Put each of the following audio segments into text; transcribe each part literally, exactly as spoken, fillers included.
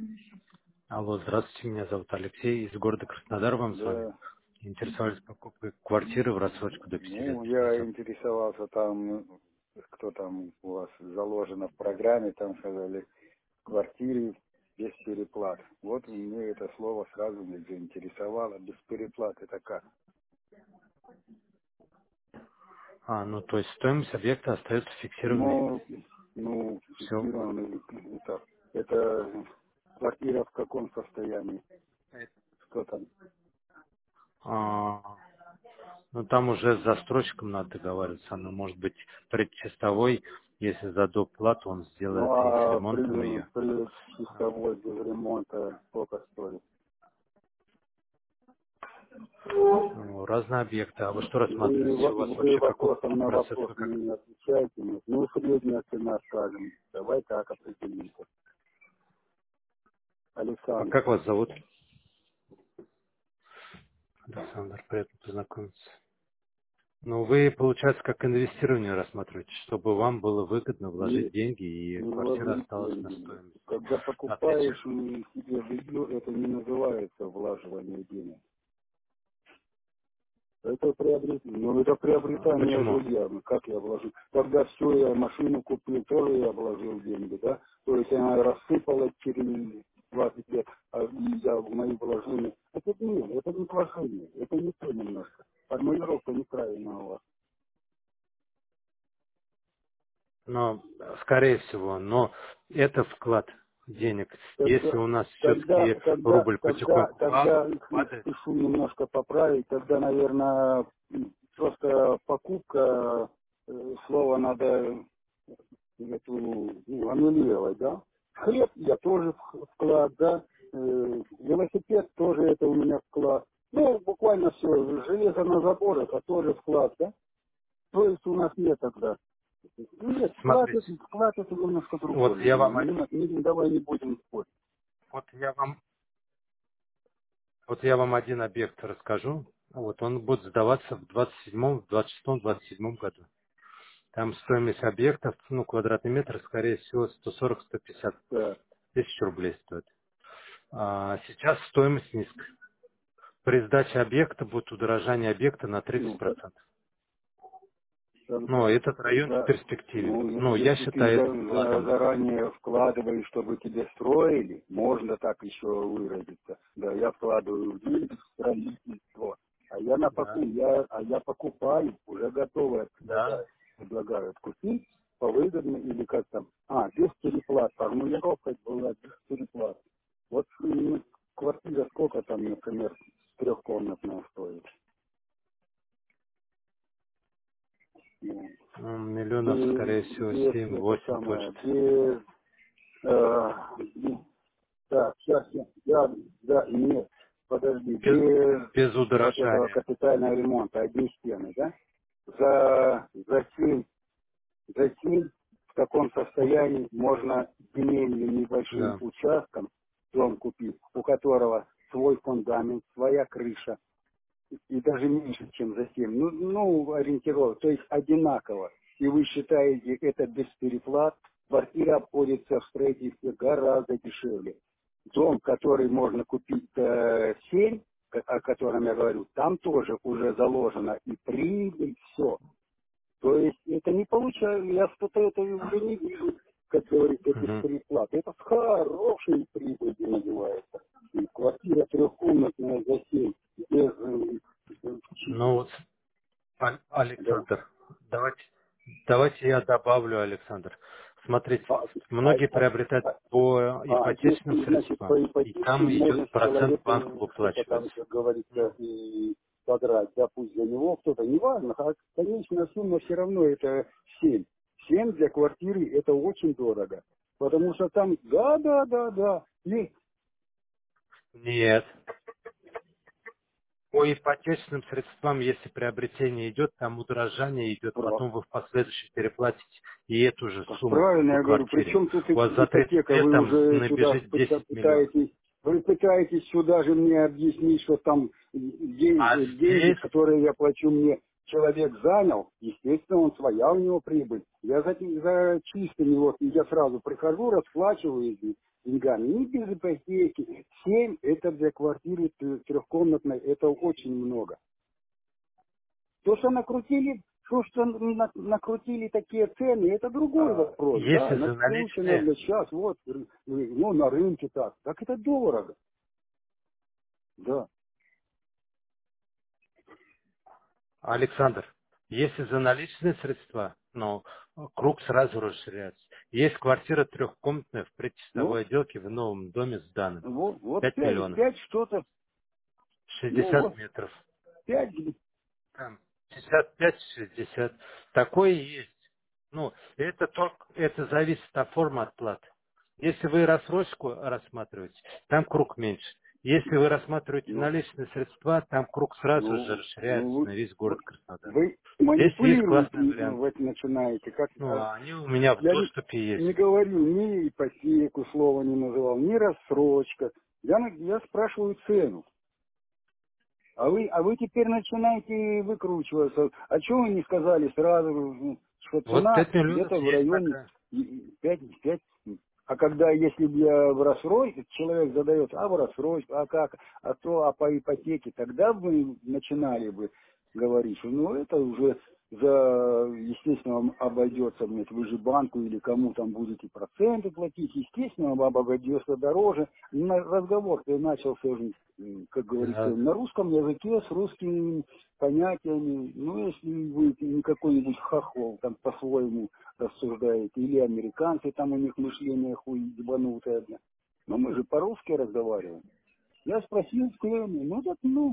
Алло, здравствуйте, меня зовут Алексей, из города Краснодар, вам звоню. Да. Интересовались покупкой квартиры в рассрочку до пяти лет Ну, без я процентов. интересовался там, кто там у вас заложено в программе, там сказали, в квартире без переплат. Вот мне это слово сразу меня заинтересовало. Без переплат это как? А, ну то есть стоимость объекта остается фиксированной. Ну, ну, Все. фиксированный, это, это квартира в каком состоянии? Что там? А, ну там уже с застройщиком надо договариваться. Она может быть предчистовой, если за доплату он Ну, сделает и с а при, ремонтом ее. при чистовой без ремонта сколько стоит? Ну, разные объекты. А вы что Вы, рассматриваете? во- У вас вы вообще какой вопросом на процесс? вопрос Вы как, мне не отвечаете. Ну, ну, средняя цена, скажем. Давай так определимся. а Александр. как вас зовут? Александр, приятно познакомиться. Ну, вы, получается, как инвестирование рассматриваете, чтобы вам было выгодно вложить Не, деньги, и не квартира вложить осталась на деньги. стоимости. Когда Отвечу. покупаешь и себе жилье, это не называется влаживание денег. Это приобретение. Ну, это А приобретание почему? жилья. Ну, как я вложу? Когда все, я машину купил, тоже я вложил деньги, да? То есть она рассыпалась через двадцать лет, а я в мои вложения. Это не, это не вложение, это не то немножко. Формулировка неправильная у вас. Но, скорее всего, но это вклад денег. Если Когда, у нас когда, все-таки когда, рубль когда, потихоньку па- когда их падает, спешу немножко поправить, тогда, наверное, просто покупка, э, слово надо эту, ну, аннулировать, да. Хлеб я тоже в- вклад, да. Э, велосипед тоже это у меня вклад. Ну, буквально все. Железо на забор это тоже вклад, да. То есть у нас нет тогда. Нет, вклад смотрите, это, вклад это немножко вот другое. я вам, Не- не- давай не будем спорить. вот я вам, вот я вам один объект расскажу. Вот он будет сдаваться в двадцать седьмом, двадцать шестом, двадцать седьмом году. Там стоимость объектов, ну, квадратный метр, скорее всего, сто сорок сто пятьдесят Да. тысяч рублей стоит. А сейчас стоимость низкая. При сдаче объекта будет удорожание объекта на тридцать Ну, так, процентов. Но тогда, этот район в тогда, перспективе. ну, Ну, я если ты считаю это за- за- вкладом. заранее вкладываешь, чтобы тебе строили, можно так еще выразиться. Да, я вкладываю деньги в строительство, а я на поку, Да, я, а я покупаю, уже готовое да. предлагаю. Предлагают купить по выгодной или как там, а, без переплат, формулировка была без переплат. Вот м, квартира сколько там, например, трехкомнатная стоит? Ну, Ну, миллионов, без, скорее всего, без это семь-восемь самое, точно. без, э, без- так, сейчас я, да, да, нет, подожди, Без, без без вот этого удорожания. капитального ремонта, одни стены, да? За, за семь, за семь в таком состоянии можно земельным небольшим Да. участком дом купить, у которого свой фундамент, своя крыша, и даже меньше, чем за семь. Ну, ну ориентировок, то есть одинаково. И вы считаете это без переплат, квартира обходится в строительстве гораздо дешевле. Дом, который можно купить э, семь, ко- о котором я говорю, там тоже уже заложено и прибыль, все. То есть это не получается, я что-то это уже не вижу, как говорится, без Мгм. переплат. Это с хорошей прибылью называется. И квартира трехкомнатная за семь, без э, э, Ну чистки. вот, А- Да. Александр, давайте, давайте я добавлю, Александр. Смотрите, А, а, многие а, приобретают а, по а ипотечным если, значит, по средствам, и ипотеке там можно идет с процент банк человеком что-то там, выплачивается. как говорится, и подрать, да, пусть за него кто-то, неважно, а конечная сумма все равно это семь. Семь для квартиры это очень дорого. Потому что там, да, да, да, да, есть. Нет. По ипотечным средствам, если приобретение идет, там удорожание идет, Прав- потом вы в последующем переплатите и эту же Так сумму правильно, по я говорю, при квартире. чем тут У вас ип- за тридцать ипотека, лет вы там уже сюда набежит пыта- десять миллионов. пытаетесь, вы пытаетесь сюда же мне объяснить, что там А ден- деньги, здесь которые я плачу, мне человек занял, естественно, он своя у него прибыль. Я за, за чистыми, вот, я сразу прихожу, расплачиваюсь, деньгами, ни без ипотеки. Семь это для квартиры т- трехкомнатной, это очень много. То, что накрутили, то, что на- накрутили такие цены, это другой А, вопрос, да, Если за накручено наличные, для сейчас, вот, ну, на рынке так, так это дорого, да. Александр, если за наличные средства, ну, круг сразу расширяется. Есть квартира трехкомнатная в Ну, предчистовой отделке в новом доме сданном. вот, вот пять пять, миллионов. пять что-то, ну шестьдесят вот, метров. пять, Там пятьдесят пять шестьдесят. Такое есть. Ну, это только, это зависит от формы отплаты. Если вы рассрочку рассматриваете, там круг меньше. Если вы рассматриваете ну, наличные средства, там круг сразу же ну, ну, расширяется вы, на весь вы, город Краснодар. вы Здесь есть манипулировать классный ну, вариант. в это начинаете, как, Ну, а, а они у меня в я не, доступе есть. не говорю ни ипотеку, слова не называл, ни рассрочка, я, на- я спрашиваю цену. А вы, а вы теперь начинаете выкручиваться. А чего вы не сказали сразу, ну, что Вот цена пять миллионов где-то в есть районе такая. пять, пять. А когда, если бы я в рассрочке, человек задает, а в рассрочку, а как, а то, а по ипотеке, тогда бы начинали бы говорить, что ну это уже за, естественно, вам обойдется, блядь, вы же банку или кому там будете проценты платить, естественно, вам обойдется дороже. На- Разговор-то начался уже, м, как говорится, Да. на русском языке, с русскими понятиями. Ну, если вы не какой-нибудь хохол там по-своему рассуждаете, или американцы, там у них мышление хуй ебанутое, бля. Но мы же по-русски разговариваем. Я спросил цену, ну так, ну,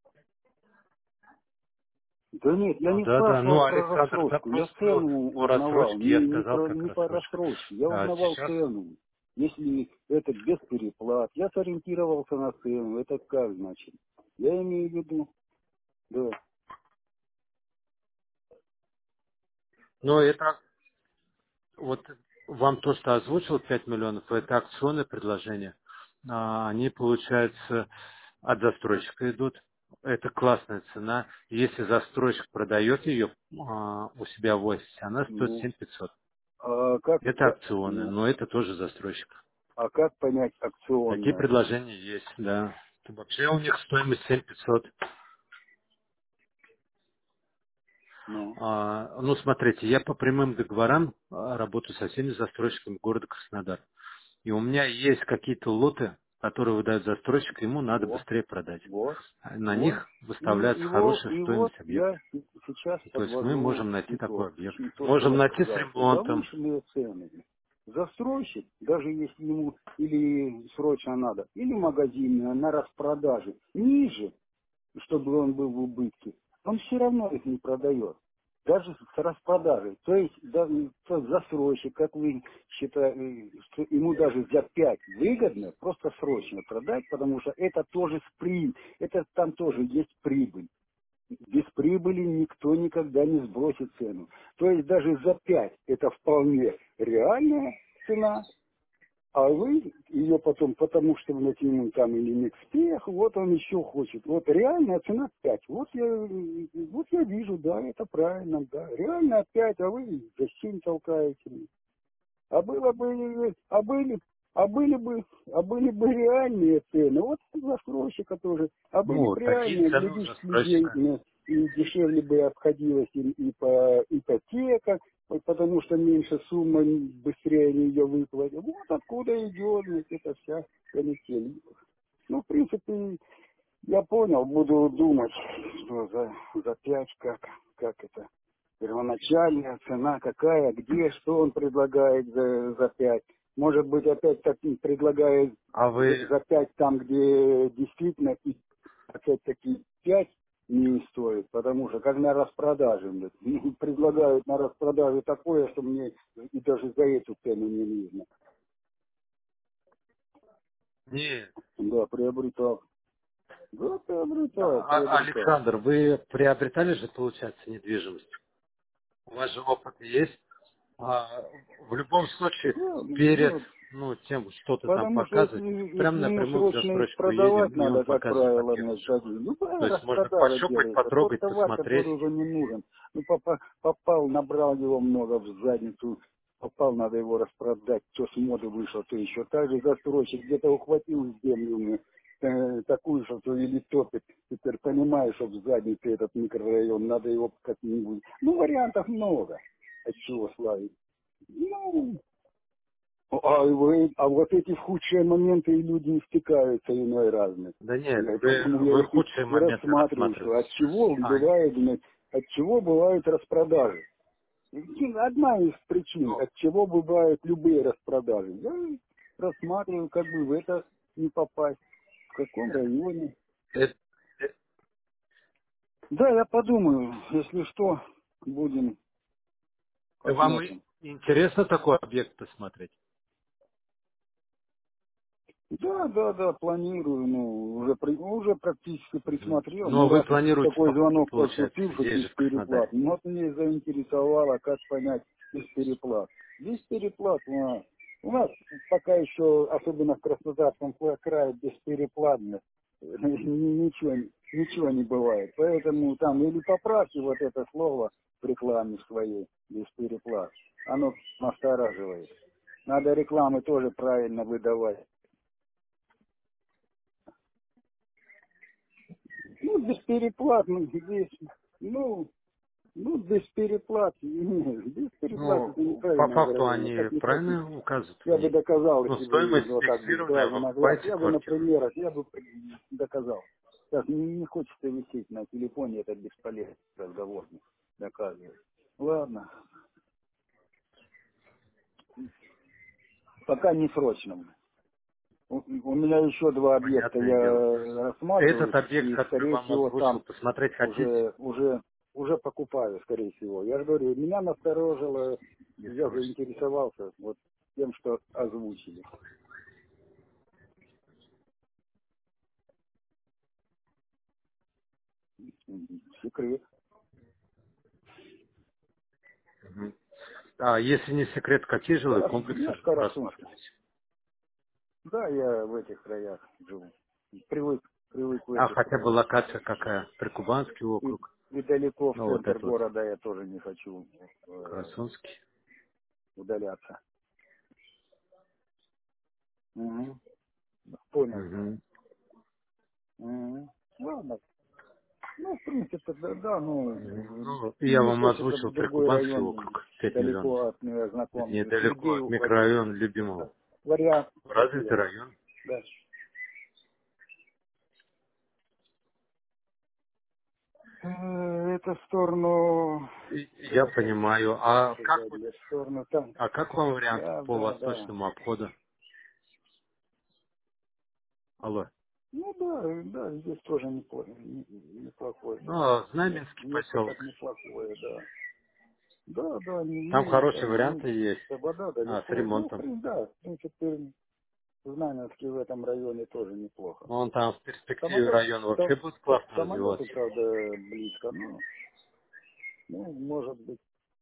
да нет, я Ну не да, да. Ну, спрашивал про Александр, рассрочку, я запрос по, цену по узнавал, рассрочке, я не, не, сказал, про, как не по рассрочка. рассрочке, я А узнавал сейчас, цену. Если это без переплат, я сориентировался на цену, это как значит? Я имею в виду, да. ну, это вот вам то, что озвучил пять миллионов, это акционное предложение. А, Они, получается, от застройщика идут. Это классная цена. Если застройщик продает ее а, у себя в офисе, она стоит Ну, семь тысяч пятьсот. а как, Это как, акционная, ну, но это тоже застройщик. а как понять Такие акционное? предложения есть, да. Вообще у них стоимость семь тысяч пятьсот. Ну, А, ну, смотрите, я по прямым договорам а, работаю со всеми застройщиками города Краснодар. И у меня есть какие-то лоты, которые выдают застройщик, ему надо вот. быстрее продать. Вот, А На вот. них И, выставляется и, вот, хорошая и вот стоимость я объекта. с- сейчас И то есть мы подвожу можем найти такой итог. объект. И то, что Можем я найти с сказал, что ремонтом. завышенные цены. Застройщик, даже если ему или срочно надо, или магазин на распродаже, ниже, чтобы он был в убытке, он все равно их не продает. Даже с распродажей. То есть да, тот застройщик, как вы считаете, что ему даже за пять выгодно просто срочно продать, потому что это тоже с при, это там тоже есть прибыль. Без прибыли никто никогда не сбросит цену. То есть даже за пять это вполне реальная цена, а вы ее потом, потому что блядь, ему там или не успех, вот он еще хочет. Вот реальная цена пять. Вот я, вот я вижу, да, это правильно, да. Реальная пять, а вы за семь толкаете. А было бы, а были, а были бы, а были бы реальные цены. Вот застройщика тоже. А были Ну, бы такие реальные, цены у глядишь, с людей застройщика. ну, и дешевле бы обходилась и, и по ипотека, вот потому что меньше сумма, быстрее они ее выплатят. Вот откуда идет вот эта вся канитель. Ну, в принципе, я понял, буду думать, что за, за пять, как, как это, первоначальная цена какая, где, что он предлагает за, за пять. Может быть, опять так предлагает А за, вы, за пять там, где действительно и опять-таки пять не стоит, потому что как на распродаже, блядь, предлагают на распродаже такое, что мне и даже за эту цену не нужно. не, Да, приобретал. Да, приобретал, А- приобретал. Александр, вы приобретали же, получается, недвижимость? У вас же опыт есть. А, в любом случае, Да, перед да, ну, тем, что-то там потому что если, показывать, прям если ему напрямую к срочно их застройщику едем, продавать и он надо, как показывает правило, объект на живой. стадии, любая То есть можно распродажа пощупать, делается. Тот потрогать, товар, посмотреть. который уже не нужен, ну, попа- попал, набрал его много в задницу, попал, надо его распродать, что с моды вышел, то еще так же застройщик где-то ухватил землю э, такую, что то или топит. Теперь понимаешь, что сзади ты этот микрорайон, надо его как-нибудь. Ну, вариантов много, от чего славить. Ну, а, вы- а вот эти в худшие моменты и люди истекаются иной разные. Да нет, Я, вы, поэтому я вы их и, худшие и моменты рассматриваю, что рассматриваете. от чего А, бывает, от чего бывают распродажи. И одна из причин, ну, от чего бывают любые распродажи. Я рассматриваю, как бы в это не попасть. В каком районе. это, э, Да, я подумаю, если что, будем, вам и- посмотрим. интересно такой объект посмотреть? Да, да, да, планирую, ну, уже, при- уже практически Мгм. присмотрел. Ну, а Ну, вы раз планируете такой покупку, звонок получается, поступил, что здесь без же, в переплат, Краснодаре? ну, вот меня заинтересовало, как понять без переплат. Без переплат у нас, у нас пока еще, особенно в Краснодарском крае, без переплат, ничего, ничего не бывает. Поэтому там или поправьте вот это слово в рекламе своей, без переплат. Оно настораживает. Надо рекламы тоже правильно выдавать. Ну, без переплат, ну, здесь, ну, ну, без переплат, нет, без переплат это Ну, по неправильное факту выражение. они Как не так, правильно указывают в я бы ней. доказал, Ну, если бы стоимость вот так бы с фиксированная, глазу вы на глаз, покупаете я бы на квартиру. примерах, я бы доказал. Сейчас не, не хочется висеть на телефоне, это бесполезный разговор, доказывать. Ладно, пока не срочно. У, у меня еще два объекта Понятное дело. я рассматриваю, Этот объект, и, который скорее вам всего, озвучил, там посмотреть хотите? уже, уже, уже покупаю, скорее всего. Я же говорю, меня насторожило, Не я срочно. заинтересовался вот тем, что озвучили. М, Секрет. Мгм. А если не секрет, какие жилые Карас- комплексы Я в Карасунске. рассматриваете? Да, я в этих краях живу. Привык, привык в А этих хотя бы краях. локация какая? Прикубанский И, округ. и далеко в Ну, вот центр это вот, города я тоже не хочу э, Красунский. удаляться. Мгм. Понял. Мгм. Мгм. Ладно. Ну, в принципе, да, да, Мгм. ну, Ну, я не вам хочется озвучил в другой Прикубанский район округ, пять миллионов. далеко от э, знакомых людей Недалеко, уходить. микрорайон Любимого. Да. Варианты Развитый такие, район. да. Э, Это в сторону, И- Я куда там понимаю. А как сказать, вот, в сторону там. а как вам вариант Да, по да, да. восточному обходу? Алло. Ну да, да, здесь тоже неплохо, не- неплохое Ну, тоже. а Место, Знаменский место так поселок. неплохое, да. Да, да, не, Там не, хорошие там, не, варианты есть. вода А, с далеко. Ну, в ремонтом. принципе, да, в принципе, Знаменский в этом районе тоже неплохо. Ну, он там в перспективе Самолет, район вообще са- будет са- классно самолеты, развиваться. правда, близко, но, ну, может быть.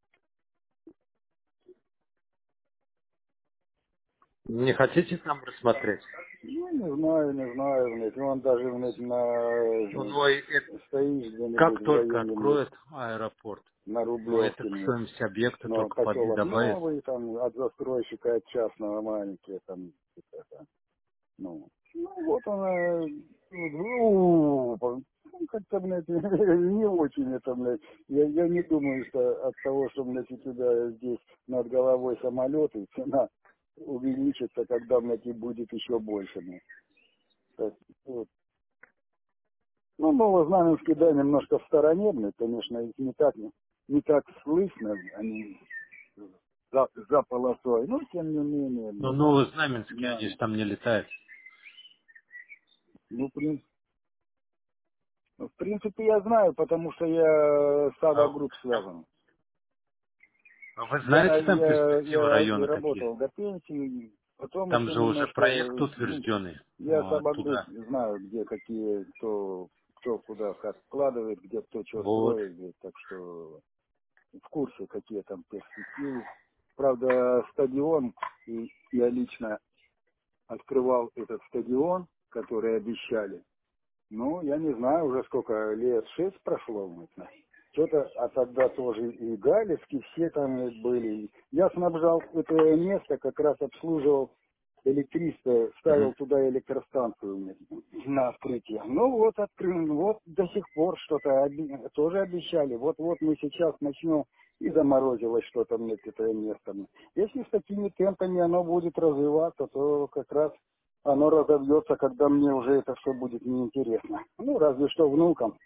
Не хотите там рассмотреть? Ну, не знаю, не знаю, блядь. Он даже, блядь, на, Ну, и это э, стоишь где-нибудь как в только районе, блядь, откроют аэропорт, на ну, это Рублевке, к блядь. стоимости объекта Но только поди поселок добавит. новый, там, от застройщика, от частного маленькие, там, это, ну, ну, вот она, ну, ну, как-то, блядь, не очень это, блядь. Я, я не думаю, что от того, что, блядь, у тебя здесь над головой самолеты, цена увеличится, когда, блядь, и будет еще больше, блядь. Так, вот. Ну, Новознаменский, да, немножко в стороне, блядь, конечно, их не так, не так слышно, они за, за полосой, но, тем не менее, Но блядь, новые знаменские, они знаю. же там не летают. Ну, в принципе, Ну, в принципе, я знаю, потому что я с А Ава вы Групп там- связан. а вы Я, знаете там я, перспективы я и района какие? работал до пенсии, потом Там еще же уже немножко, проект ну, утвержденный я с а, Ава Групп туда. знаю, где какие, кто, кто куда как вкладывает, где кто что Вот. строит, блядь, так что в курсе, какие там перспективы. Правда, стадион, и я лично открывал этот стадион, который обещали. Ну, я не знаю, уже сколько лет, шесть прошло, блядь, Что-то, а тогда тоже и Галицкий, все там были. Я снабжал это место, как раз обслуживал электричество, ставил Мгм. туда электростанцию на открытие. Ну вот открыл, вот до сих пор что-то оби- тоже обещали. Вот-вот мы сейчас начнем, и заморозилось что-то мне это место. Если с такими темпами оно будет развиваться, то как раз оно разовьется, когда мне уже это все будет неинтересно. Ну, разве что внукам.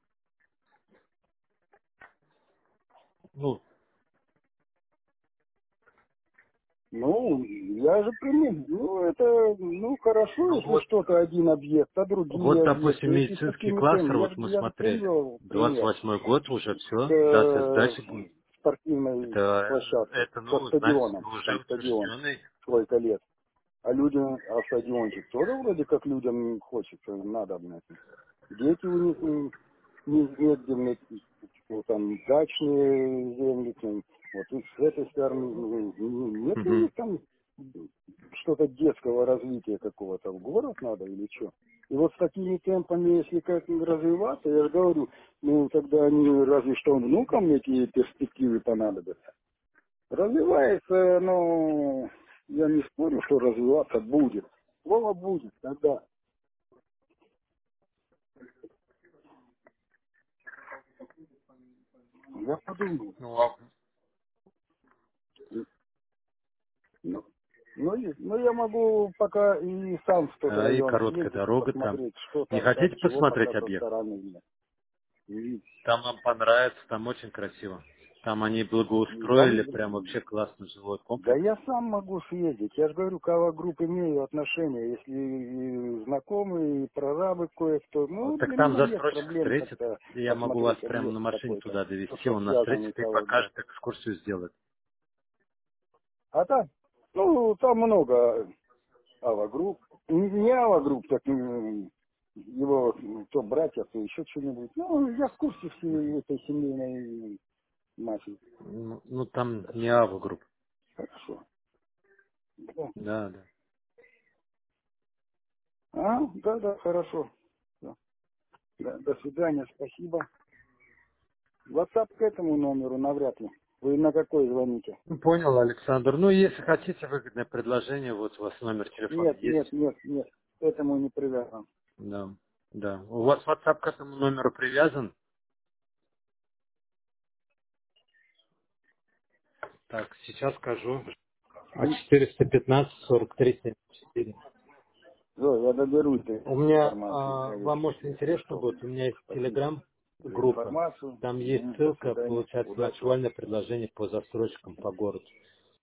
Ну, Ну, я же пример. Ну, это, ну, хорошо, ну если вот, что-то один объект, а другие вот, допустим, объекты. Если с медицинский такими кластер, темпами, я вот же, мы я же смотрели. привел двадцать пример восьмой год уже с все, дата э, сдачи будет. спортивной Это, площадкой, это, со ну, значит, стадионом. уже Там стадион утвержденный. сколько лет. А людям, а стадиончик тоже вроде как людям хочется, надо, блядь. Дети у них м, негде, блядь, ну, там дачные земли, там, вот и с этой стороны м, м, нет у Мгм. них там что-то детского развития какого-то. В город надо или что? И вот с такими темпами, если как развиваться, я же говорю, ну тогда они разве что внукам эти перспективы понадобятся. Развивается, ну, я не спорю, что развиваться будет. Слово будет, тогда. Я подумаю. Ну, а Ну, ну, и- ну, я могу пока и сам в тот а, и район короткая съездить, дорога там. посмотреть, что Не там, как, хотите чего посмотреть пока со объект? стороны нет. И, Там вам понравится, там очень красиво. Там они да, благоустроили, прям м, вообще классный жилой да комплекс. я сам могу съездить. Я же говорю, к авиагрупп имею отношения. Если и знакомые, и прорабы кое-кто, Вот, ну, так для там меня нет застройщик проблем встретит, как-то и я могу вас посмотреть прямо объект на машине какой-то, туда то, довести, что он нас связанный встретит с и авиагруппой. покажет, экскурсию сделает. А так, ну, там много авиагрупп. Не, не авиагрупп, так м, его м, то братья, то еще что-нибудь. Ну, я в курсе всей этой семейной мафии. Ну, ну, там не Ава групп. Хорошо. Да. Да, да. А, да, да, хорошо. Да. Да, до свидания, спасибо. WhatsApp к этому номеру навряд ли. Вы на какой звоните? Ну, понял, Александр. Ну, если хотите выгодное предложение, вот у вас номер телефона Нет, нет, есть. нет, нет. К этому не привязан. Да, да. У вас WhatsApp к этому номеру привязан? Так, сейчас скажу. А М, четыреста пятнадцать сорок три семьдесят четыре. Зо, я доберусь до У этой меня, информации, а, вам проверю, может если интересно что. будет, у меня есть Спасибо за телеграм-группа. информацию. Там есть Мгм, до ссылка свидания. получать на Удачи вам. актуальное предложение по застройщикам по городу.